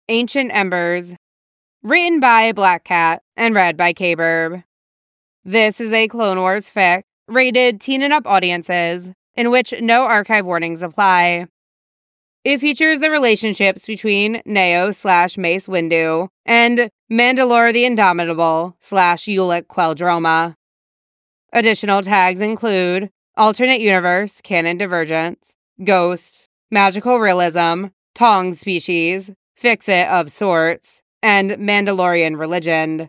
Ancient Embers, written by Black Cat and read by K-Burb. This is a Clone Wars fic, rated teen and up audiences, in which no archive warnings apply. It features the relationships between Neo/Mace Windu and Mandalore the Indomitable/Ulic Queldroma. Additional tags include alternate universe, canon divergence, ghosts, magical realism, Tong species, fix-it of sorts, and Mandalorian religion.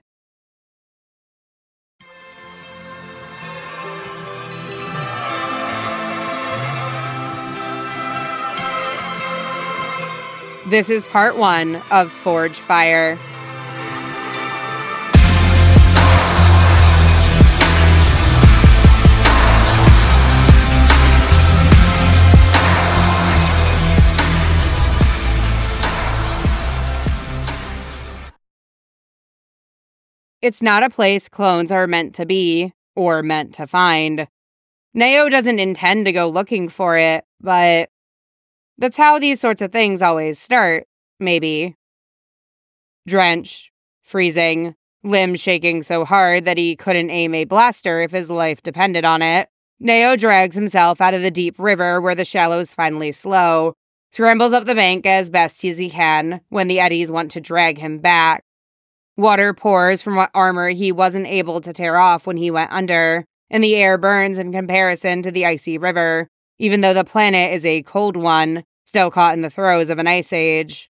This is part 1 of Forge Fire. It's not a place clones are meant to be, or meant to find. Neo doesn't intend to go looking for it, but that's how these sorts of things always start, maybe. Drenched, freezing, limbs shaking so hard that he couldn't aim a blaster if his life depended on it, Neo drags himself out of the deep river where the shallows finally slow, scrambles up the bank as best as he can when the eddies want to drag him back. Water pours from what armor he wasn't able to tear off when he went under, and the air burns in comparison to the icy river, even though the planet is a cold one, still caught in the throes of an ice age.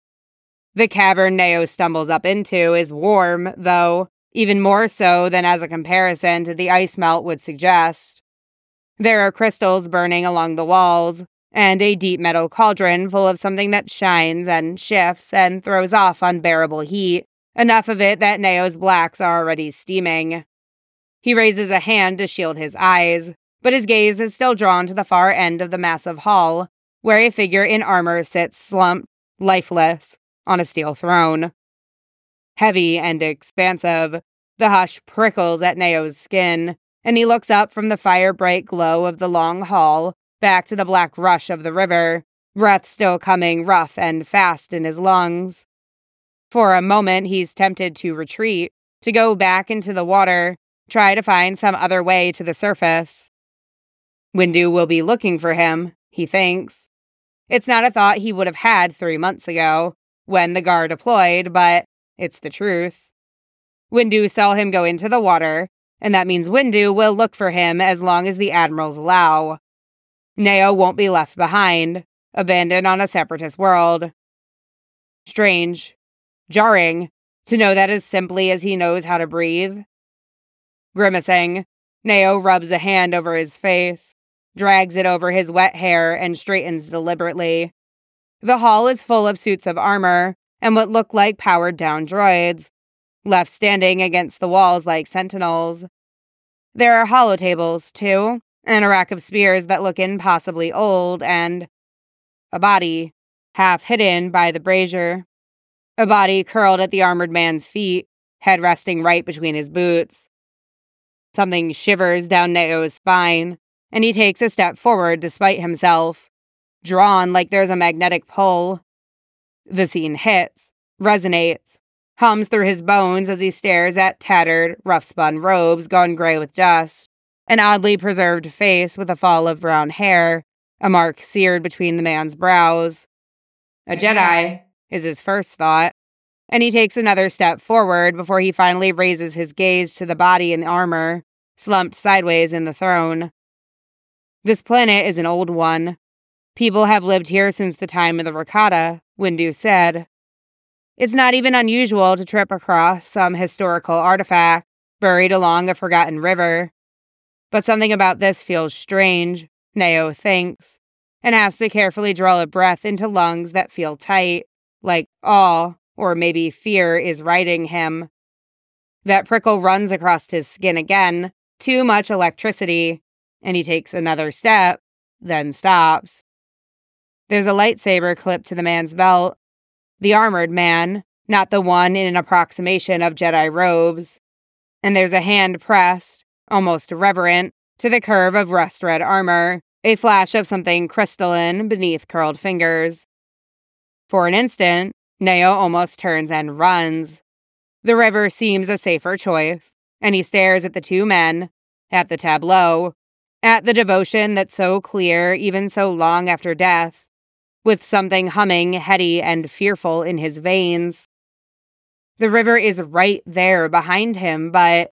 The cavern Neo stumbles up into is warm, though, even more so than as a comparison to the ice melt would suggest. There are crystals burning along the walls, and a deep metal cauldron full of something that shines and shifts and throws off unbearable heat, enough of it that Neo's blacks are already steaming. He raises a hand to shield his eyes, but his gaze is still drawn to the far end of the massive hall, where a figure in armor sits slumped, lifeless, on a steel throne. Heavy and expansive, the hush prickles at Neo's skin, and he looks up from the fire-bright glow of the long hall back to the black rush of the river, breath still coming rough and fast in his lungs. For a moment, he's tempted to retreat, to go back into the water, try to find some other way to the surface. Windu will be looking for him, he thinks. It's not a thought he would have had 3 months ago, when the guard deployed, but it's the truth. Windu saw him go into the water, and that means Windu will look for him as long as the admirals allow. Neo won't be left behind, abandoned on a separatist world. Strange. Jarring, to know that as simply as he knows how to breathe. Grimacing, Neo rubs a hand over his face, drags it over his wet hair, and straightens deliberately. The hall is full of suits of armor and what look like powered-down droids, left standing against the walls like sentinels. There are holotables, too, and a rack of spears that look impossibly old, and a body, half hidden by the brazier. A body curled at the armored man's feet, head resting right between his boots. Something shivers down Neo's spine, and he takes a step forward despite himself, drawn like there's a magnetic pull. The scene hits, resonates, hums through his bones as he stares at tattered, rough-spun robes gone gray with dust, an oddly preserved face with a fall of brown hair, a mark seared between the man's brows. A Jedi is his first thought, and he takes another step forward before he finally raises his gaze to the body in armor, slumped sideways in the throne. This planet is an old one. People have lived here since the time of the Rakata, Windu said. It's not even unusual to trip across some historical artifact buried along a forgotten river. But something about this feels strange, Neo thinks, and has to carefully draw a breath into lungs that feel tight, like awe or maybe fear is riding him. That prickle runs across his skin again, too much electricity, and he takes another step, then stops. There's a lightsaber clipped to the man's belt. The armored man, not the one in an approximation of Jedi robes. And there's a hand pressed, almost reverent, to the curve of rust-red armor, a flash of something crystalline beneath curled fingers. For an instant, Neo almost turns and runs. The river seems a safer choice, and he stares at the two men, at the tableau, at the devotion that's so clear even so long after death, with something humming, heady, and fearful in his veins. The river is right there behind him, but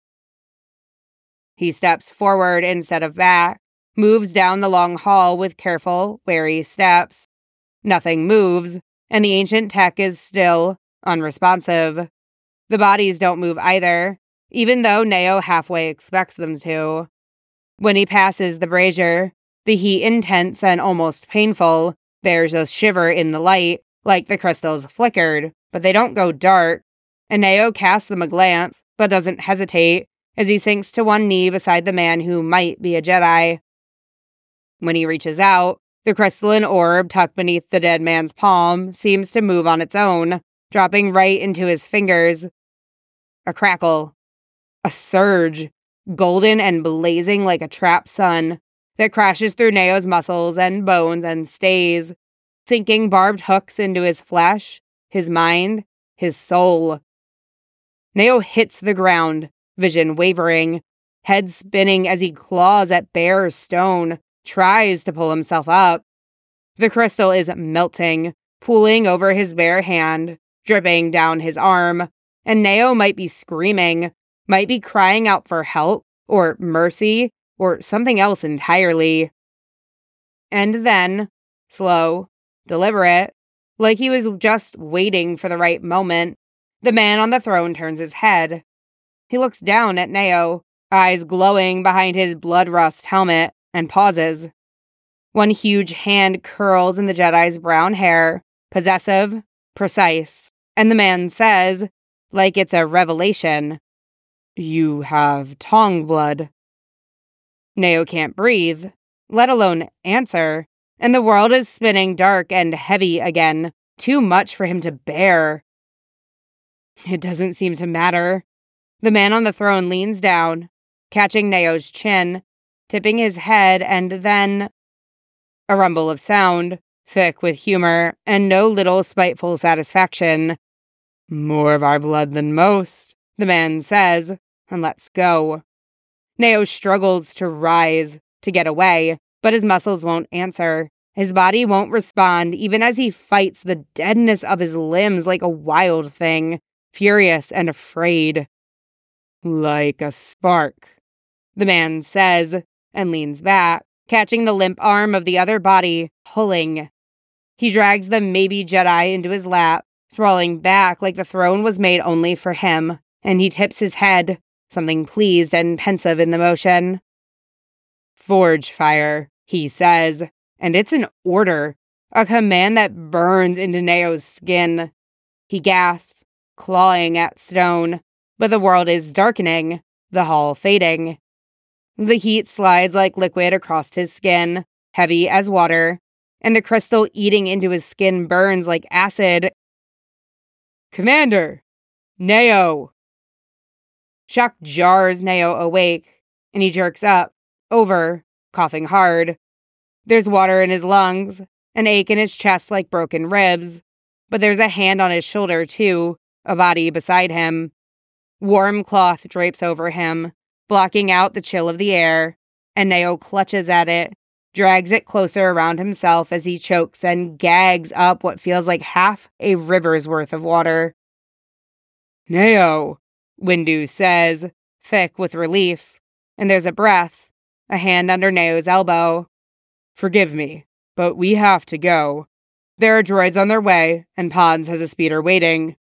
he steps forward instead of back, moves down the long hall with careful, wary steps. Nothing moves, and the ancient tech is still, unresponsive. The bodies don't move either, even though Neo halfway expects them to. When he passes the brazier, the heat intense and almost painful, bears a shiver in the light, like the crystals flickered, but they don't go dark, and Neo casts them a glance, but doesn't hesitate, as he sinks to one knee beside the man who might be a Jedi. When he reaches out, the crystalline orb tucked beneath the dead man's palm seems to move on its own, dropping right into his fingers. A crackle. A surge, golden and blazing like a trapped sun, that crashes through Neo's muscles and bones and stays, sinking barbed hooks into his flesh, his mind, his soul. Neo hits the ground, vision wavering, head spinning as he claws at bare stone, tries to pull himself up. The crystal is melting, pooling over his bare hand, dripping down his arm, and Neo might be screaming, might be crying out for help, or mercy, or something else entirely. And then, slow, deliberate, like he was just waiting for the right moment, the man on the throne turns his head. He looks down at Neo, eyes glowing behind his blood rust helmet, and pauses. One huge hand curls in the Jedi's brown hair, possessive, precise, and the man says, like it's a revelation, "You have Tong blood." Neo can't breathe, let alone answer, and the world is spinning dark and heavy again, too much for him to bear. It doesn't seem to matter. The man on the throne leans down, catching Neo's chin, tipping his head, and then a rumble of sound, thick with humor and no little spiteful satisfaction. "More of our blood than most," the man says, and lets go. Neo struggles to rise, to get away, but his muscles won't answer. His body won't respond even as he fights the deadness of his limbs like a wild thing, furious and afraid. "Like a spark," the man says, and leans back, catching the limp arm of the other body, pulling. He drags the maybe Jedi into his lap, sprawling back like the throne was made only for him, and he tips his head, something pleased and pensive in the motion. "Forge fire," he says, and it's an order, a command that burns into Neo's skin. He gasps, clawing at stone, but the world is darkening, the hall fading. The heat slides like liquid across his skin, heavy as water, and the crystal eating into his skin burns like acid. "Commander! Neo!" Shock jars Neo awake, and he jerks up, over, coughing hard. There's water in his lungs, an ache in his chest like broken ribs, but there's a hand on his shoulder too, a body beside him. Warm cloth drapes over him, blocking out the chill of the air, and Neo clutches at it, drags it closer around himself as he chokes and gags up what feels like half a river's worth of water. "Neo," Windu says, thick with relief, and there's a breath, a hand under Neo's elbow. "Forgive me, but we have to go. There are droids on their way, and Pons has a speeder waiting."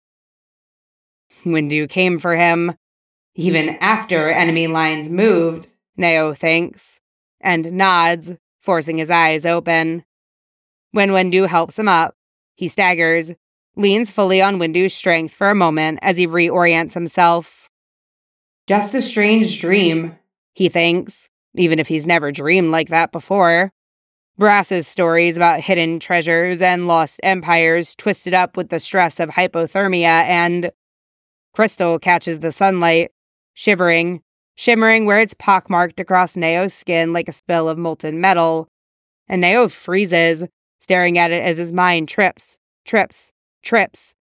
Windu came for him. Even after enemy lines moved, Neo thinks, and nods, forcing his eyes open. When Windu helps him up, he staggers, leans fully on Windu's strength for a moment as he reorients himself. Just a strange dream, he thinks, even if he's never dreamed like that before. Brass's stories about hidden treasures and lost empires twisted up with the stress of hypothermia, and Crystal catches the sunlight, shivering, shimmering where it's pockmarked across Neo's skin like a spill of molten metal, and Neo freezes, staring at it as his mind trips,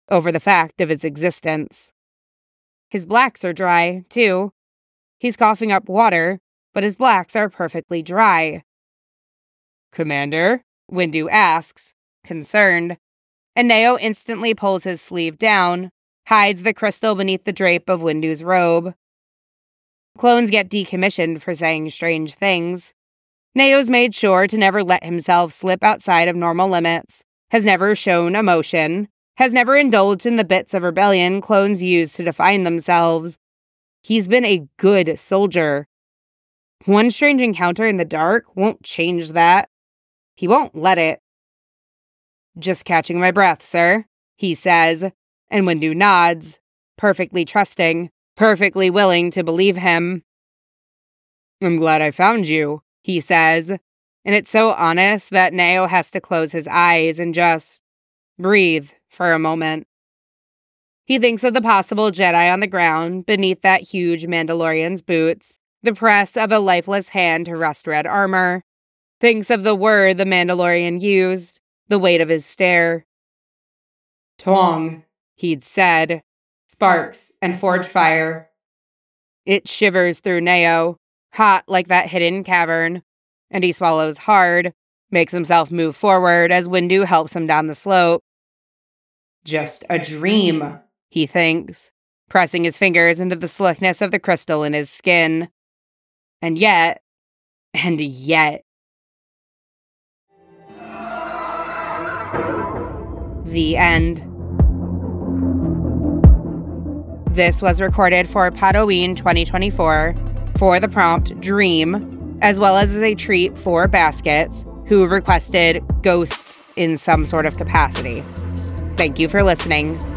over the fact of its existence. His blacks are dry, too. He's coughing up water, but his blacks are perfectly dry. "Commander?" Windu asks, concerned, and Neo instantly pulls his sleeve down, hides the crystal beneath the drape of Windu's robe. Clones get decommissioned for saying strange things. Neo's made sure to never let himself slip outside of normal limits, has never shown emotion, has never indulged in the bits of rebellion clones use to define themselves. He's been a good soldier. One strange encounter in the dark won't change that. He won't let it. "Just catching my breath, sir," he says, and Windu nods, perfectly trusting, perfectly willing to believe him. "I'm glad I found you," he says, and it's so honest that Neo has to close his eyes and just breathe for a moment. He thinks of the possible Jedi on the ground beneath that huge Mandalorian's boots, the press of a lifeless hand to rust red armor, thinks of the word the Mandalorian used, the weight of his stare. "Tong," he'd said, "sparks and forge fire." It shivers through Neo, hot like that hidden cavern, and he swallows hard, makes himself move forward as Windu helps him down the slope. "Just a dream," he thinks, pressing his fingers into the slickness of the crystal in his skin. And yet. The end. This was recorded for Halloween 2024 for the prompt Dream, as well as a treat for Baskets, who requested ghosts in some sort of capacity. Thank you for listening.